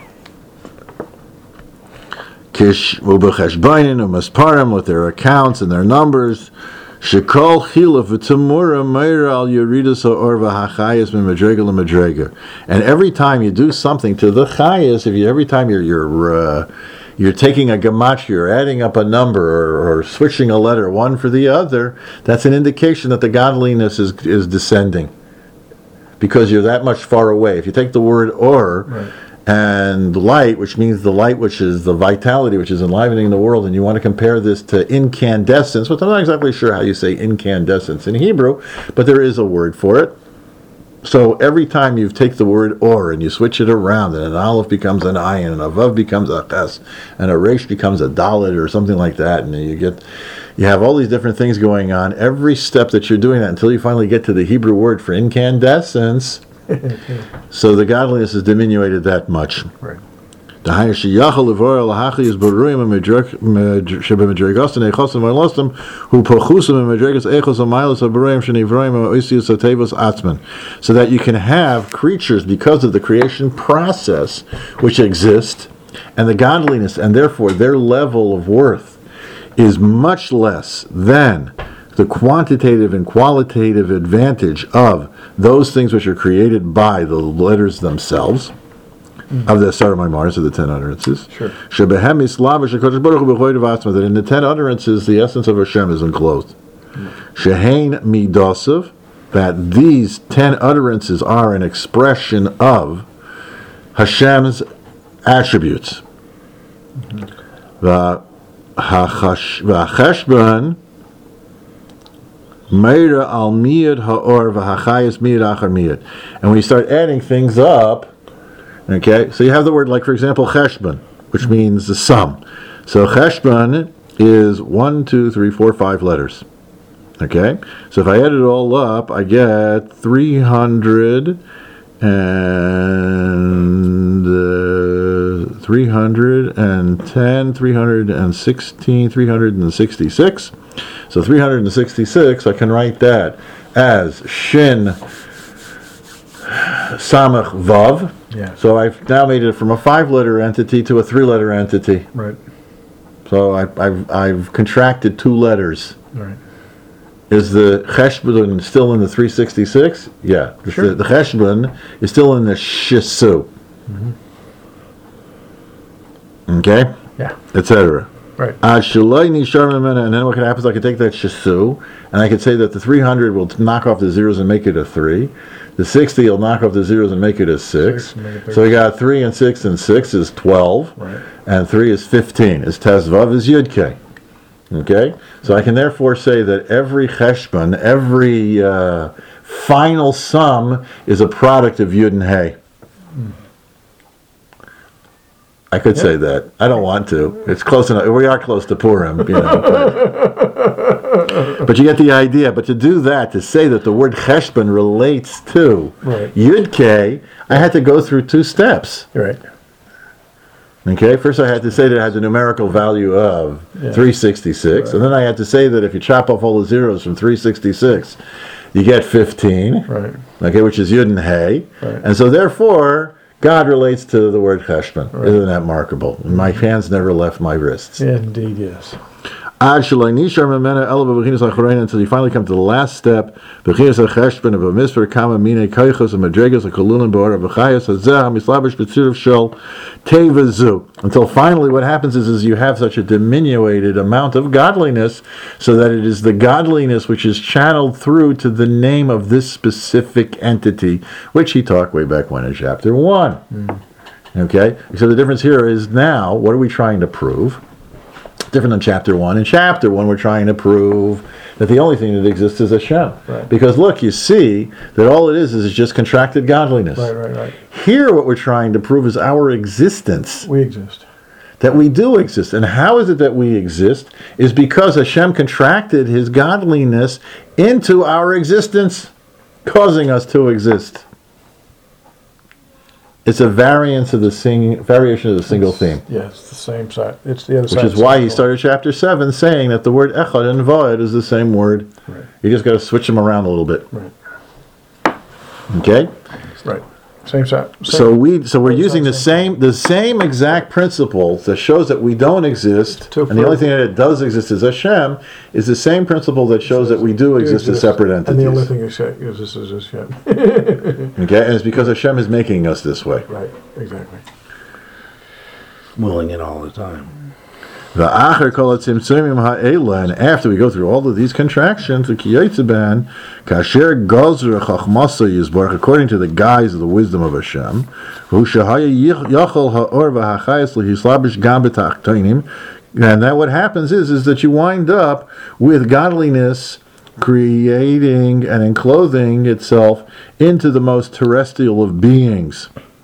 Kish ubecheshbainin umasparim, with their accounts and their numbers. Shekol chilaf v'tamura meira al yeridas ha'or v'hachayas m'madrega l'madrega. And every time you do something to the chayas, if you every time you're you're uh, you're taking a gematria, you're adding up a number, or, or switching a letter one for the other, that's an indication that the godliness is is descending, because you're that much far away. If you take the word or, Right. and light, which means the light, which is the vitality, which is enlivening the world, and you want to compare this to incandescence, but I'm not exactly sure how you say incandescence in Hebrew, but there is a word for it. So every time you take the word or and you switch it around, and an aleph becomes an ayin, and a vav becomes a ches, and a resh becomes a dalet, or something like that, and you get, you have all these different things going on. Every step that you're doing that until you finally get to the Hebrew word for incandescence. So the godliness is diminuted that much. Right. The higher sheyachal levorah lahachi is beruim shebemedregastin echosim v'lostim hu pochusim b'medregas echos amaylos aberuim shenivroim oisius atevos atzman, so that you can have creatures because of the creation process which exist, and the godliness, and therefore their level of worth is much less than the quantitative and qualitative advantage of those things which are created by the letters themselves, mm-hmm. of the Saramaimars, of the ten utterances. Sure. Shebehem islavish HaKadosh Baruch Hu b'choy devatzma, that in the ten utterances the essence of Hashem is enclosed. Shehein midosav, that these ten utterances are an expression of Hashem's attributes. The Cheshbon Meira al miyad ha'or v'hachayis miyad achar miyad. And when you start adding things up, okay, so you have the word, like for example, cheshbon, which means the sum. So cheshbon is one, two, three, four, five letters. Okay, so if I add it all up, I get three hundred and uh, three hundred ten, three hundred sixteen, three hundred sixty-six. So three hundred sixty-six, I can write that as Shin Samach Vav. Yeah. So I've now made it from a five-letter entity to a three-letter entity. Right. So I, I've I've contracted two letters. Right. Is the Cheshbon still in the three sixty-six? Yeah. Sure. The, the Cheshbon is still in the Shisu. Mm-hmm. Okay? Yeah. et cetera. Right. And then what can happen is I could take that shisu, and I could say that the three hundred will knock off the zeros and make it a three. The sixty will knock off the zeros and make it a six. Six, make it So we got three and six, and six is twelve. Right. And three is fifteen. Is Tezvav is Yud-K. Okay? So I can therefore say that every cheshbon, every uh, final sum is a product of Yud and Hey. Mm. I could Yeah. say that. I don't want to. It's close enough. We are close to Purim, you know. But, but you get the idea. But to do that, to say that the word cheshbon relates to Right. Yud-K, I had to go through two steps. Right. Okay, first I had to say that it has a numerical value of Yeah. three sixty-six, Right. and then I had to say that if you chop off all the zeros from three sixty-six, you get fifteen, Right. okay, which is Yud and Hey, Right. and so therefore God relates to the word cheshbon. Right. Isn't that remarkable? And my hands never left my wrists. Indeed, yes. Ad shaloi nishar memena ela b'bechinas ha'chorein, until you finally come to the last step, bechinas ha'cheshbon of a misper kama mine koichos and madregas ha'kolulin b'or b'chayos hazeh ha'mislabish b'tzirav shel tevazu. Until finally what happens is, is you have such a diminuted amount of godliness, so that it is the godliness which is channeled through to the name of this specific entity, which he talked way back when in chapter one. Mm. Okay? So the difference here is now, what are we trying to prove? Different than chapter one. In chapter one, we're trying to prove that the only thing that exists is Hashem. Right. Because look, you see that all it is is just contracted godliness. Right, right, right. Here, what we're trying to prove is our existence. We exist. That we do exist. And how is it that we exist? Is because Hashem contracted his godliness into our existence, causing us to exist. It's a variance of the sing, variation of the single theme. Yeah, it's the same side. It's the other Which side. is why he started chapter seven saying that the word echad and voed is the same word. Right. You just got to switch them around a little bit. Right. Okay? Right. Same side. Same. So we so we're Both using the sides, same the same exact principle that shows that we don't exist, To and the only prove- thing that does exist is Hashem, is the same principle that shows that we do exist as separate entities. And the only thing you say is this is this yet. Okay? And it's because Hashem is making us this way. Right. Exactly. Willing it all the time. V'acher kol hatzimtzumim ha'ela, and after we go through all of these contractions, the kiyotzeban, kasher gozra chachmasa yizbarach, according to the guise of the wisdom of Hashem, hu shehaya yachol ha'or v'hachayas lehislabish gam b'tachtonim, and that what happens is, is that you wind up with godliness creating and enclothing itself into the most terrestrial of beings.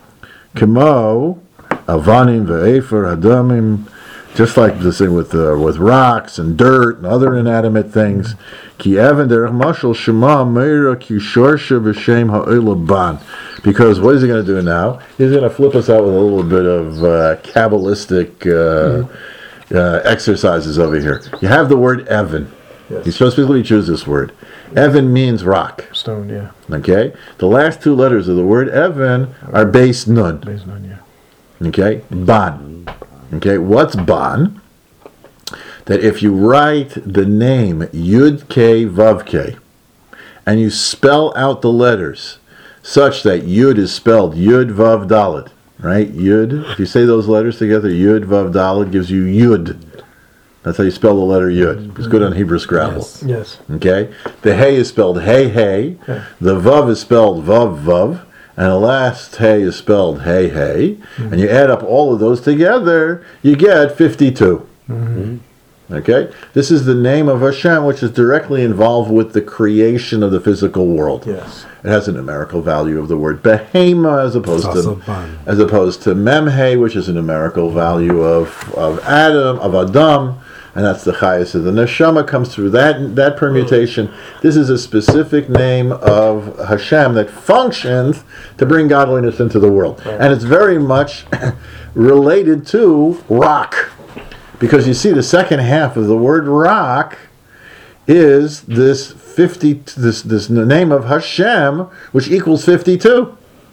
Kemo, avanim ve'efer hadamim, just like this thing with uh, with rocks and dirt and other inanimate things. Ki even derech mashal shema meira ki shorsha v'shem ha'olam ban. Because what is he going to do now? He's going to flip us out with a little bit of uh, Kabbalistic uh, uh, exercises over here. You have the word Evan. Yes. You specifically choose this word. Evan means rock. Stone, yeah. Okay? The last two letters of the word Evan are base nun. Based on, yeah. Okay? Ban. Okay, what's ban? That if you write the name Yud K Vav K and you spell out the letters such that Yud is spelled Yud Vav Dalet, right? Yud, if you say those letters together, Yud Vav Dalet gives you Yud. That's how you spell the letter Yud. It's good on Hebrew Scrabble. Yes. Yes. Okay? The Hey is spelled Hey Hey. Okay. The Vav is spelled Vav Vav. And the last Hey is spelled Hey Hey. Mm-hmm. And you add up all of those together, you get fifty-two. Mm-hmm. Okay? This is the name of Hashem, which is directly involved with the creation of the physical world. Yes. It has a numerical value of the word behema as opposed It's to also ban. as opposed to memhe, which is a numerical value of, of Adam, of Adam. And that's the chayas of the neshama comes through that that permutation. This is a specific name of Hashem that functions to bring godliness into the world, Right. and it's very much related to rock, because you see the second half of the word rock is this fifty this this name of Hashem, which equals fifty-two.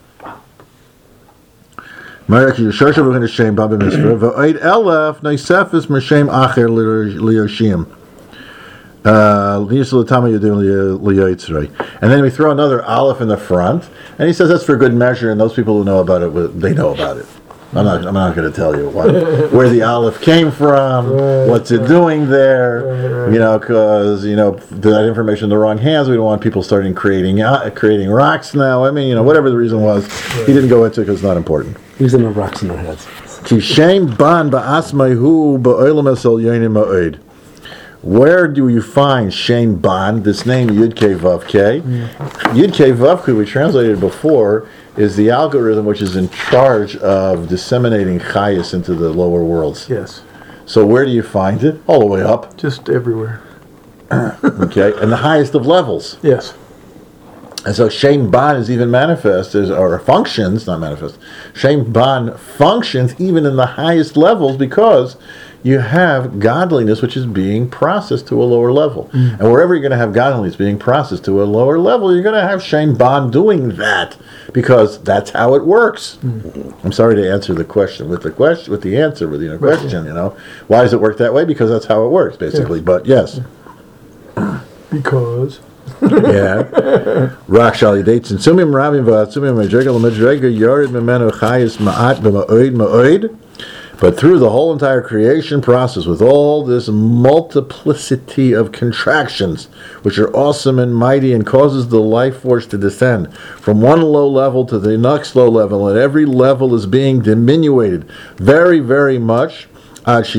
Marek Yeshua v'chen Hashem Baba Mitzvah v'oid elef neisefes m'shem acher liyoshim liyisel tama yudim liyotzrei. And then we throw another aleph in the front, and he says that's for good measure, and those people who know about it, they know about it. I'm not. I'm not going to tell you what, where the aleph came from, Right, what's it right. doing there. Right, right. You know, because you know that information in the wrong hands. We don't want people starting creating uh, creating rocks now. I mean, you know, whatever the reason was, he didn't go into it because it's not important. Using the rocks in their heads. Ki shem ban ba'asmaihu ba'olam esel yonim ma'od. Where do you find Shem Ban, this name Yud K Vav K? Yud K Vav K, we translated before, is the algorithm which is in charge of disseminating chayas into the lower worlds. Yes. So where do you find it? All the way up. Just everywhere. Okay, and the highest of levels. Yes. And so Shem Ban is even manifest, as, or functions, not manifest. Shem Ban functions even in the highest levels because you have godliness which is being processed to a lower level. Mm. And wherever you're going to have godliness being processed to a lower level, you're going to have Shem Ban doing that because that's how it works. Mm. I'm sorry to answer the question with the question with the answer with the question. Right, yeah. You know, why does it work that way? Because that's how it works, basically. Yes. But yes, because. Yeah. Rak shali dates and sumim rabim v'atzumim medrega l'medrega yared memenu chayis ma'at b'ma'oid ma'oid. But through the whole entire creation process, with all this multiplicity of contractions, which are awesome and mighty and causes the life force to descend from one low level to the next low level, and every level is being diminuted very, very much, until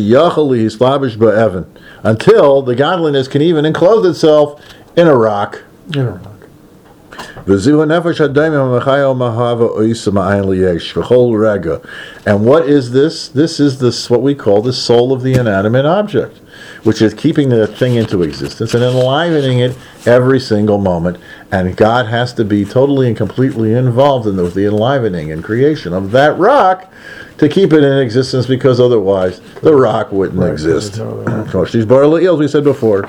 the godliness can even enclose itself in a rock. In a rock. And what is this? This is this what we call the soul of the inanimate object, which is keeping the thing into existence and enlivening it every single moment. And God has to be totally and completely involved in the, the enlivening and creation of that rock to keep it in existence, because otherwise the rock wouldn't right, exist. As we said before,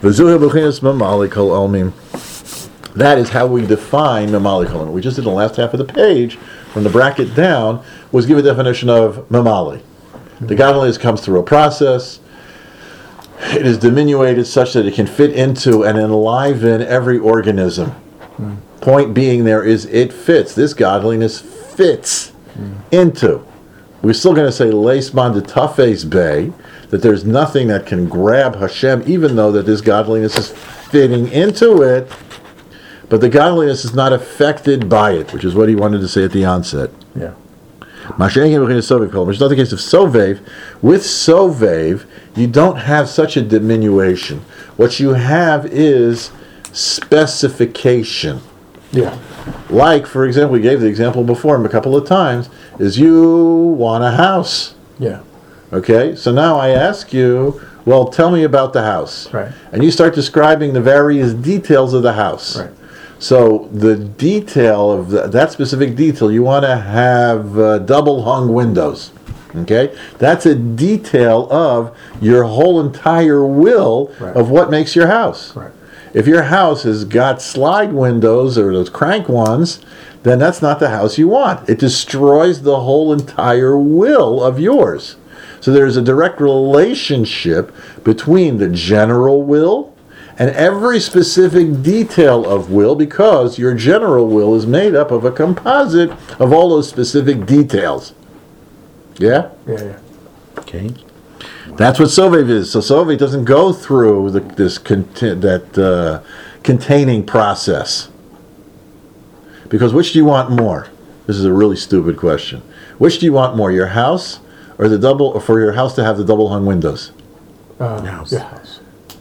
that is how we define Mamali Kolim. We just did the last half of the page, from the bracket down, was give a definition of Mamali. The godliness comes through a process. It is diminuted such that it can fit into and enliven every organism. Mm. Point being there is it fits. This godliness fits mm. into. We're still going to say Leis Man de Tafes Bay, that there's nothing that can grab Hashem, even though that this godliness is fitting into it, but the godliness is not affected by it, which is what he wanted to say at the onset. Yeah. Which is not the case of Sovev. With Sovev, you don't have such a diminution. What you have is specification. Yeah. Like, for example, we gave the example before a couple of times, is you want a house. Yeah. Okay, so now I ask you, well, tell me about the house. Right. And you start describing the various details of the house. Right. So the detail of the, that specific detail, you want to have uh, double hung windows. Okay? That's a detail of your whole entire will Right. of what makes your house. Right. If your house has got slide windows or those crank ones, then that's not the house you want. It destroys the whole entire will of yours. So there's a direct relationship between the general will and every specific detail of will, because your general will is made up of a composite of all those specific details. Yeah? Yeah. Yeah. Okay. That's what Sovev is. So Sovev doesn't go through the, this conti- that uh, containing process. Because which do you want more? This is a really stupid question. Which do you want more, your house or the double, or for your house to have the double hung windows? Uh, House. yeah. House.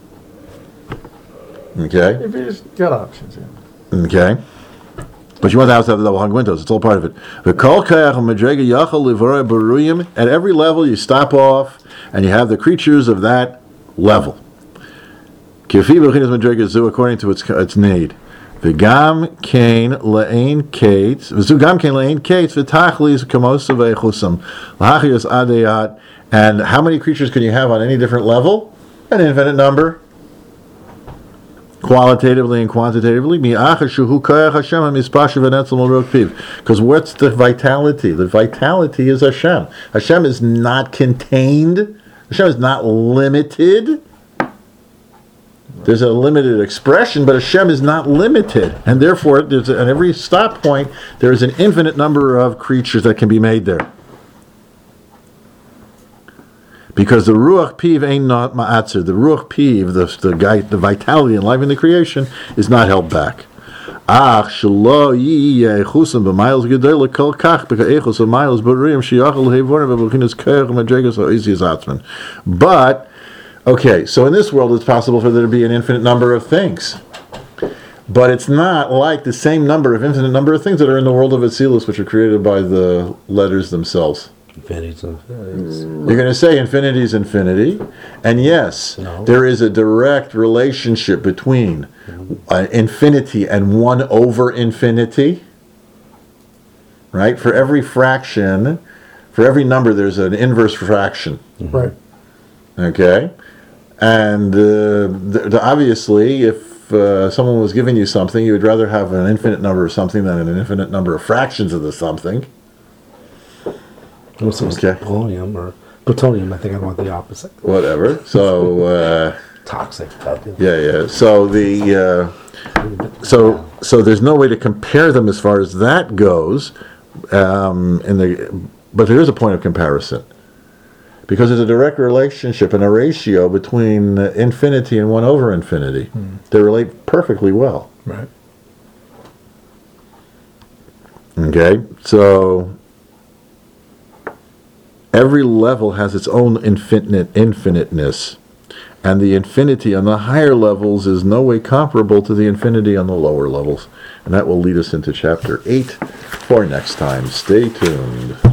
Okay. If you just got options, yeah. Okay. But you want the house to have the double hung windows. It's all part of it. At every level, you stop off and you have the creatures of that level. According to its, its need. V'gam kain le'ein kates. V'zugam kain le'ein kates. V'tachlis kamosa ve'echusam. L'hachios adeyat. And how many creatures can you have on any different level? An infinite number. Qualitatively and quantitatively. Because what's the vitality? The vitality is Hashem. Hashem is not contained. Hashem is not limited. There's a limited expression, but Hashem is not limited. And therefore, there's a, at every stop point, there is an infinite number of creatures that can be made there. Because the Ruach Piv ain't not Ma'atzer. The Ruach Piv, the, the, guy, the vitality and life in the creation, is not held back. Ach, shelo yiyeh echusam b'mayos gedele kol kach b'ka'echus b'mayos b'riyim sheyachal hevorem b'b'chinas k'ech madregas ha'iziyas atzman. But, okay, so in this world it's possible for there to be an infinite number of things. But it's not like the same number of infinite number of things that are in the world of Atzilus, which are created by the letters themselves. Infinities and infinities. You're going to say infinity is infinity, and yes, No. there is a direct relationship between uh, infinity and one over infinity. Right? For every fraction, for every number, there's an inverse fraction. Right. Okay? And uh, th- th- obviously, if uh, someone was giving you something, you would rather have an infinite number of something than an infinite number of fractions of the something. Unless it was Okay. polonium or plutonium, I think I'd want the opposite. Whatever. So, uh, Toxic. That, yeah, yeah. So the uh, so so there's no way to compare them as far as that goes. Um, in the but there is a point of comparison, because there's a direct relationship and a ratio between uh, infinity and one over infinity. Hmm. They relate perfectly well. Right. Okay, so every level has its own infinite infiniteness, and the infinity on the higher levels is no way comparable to the infinity on the lower levels. And that will lead us into chapter eight for next time. Stay tuned.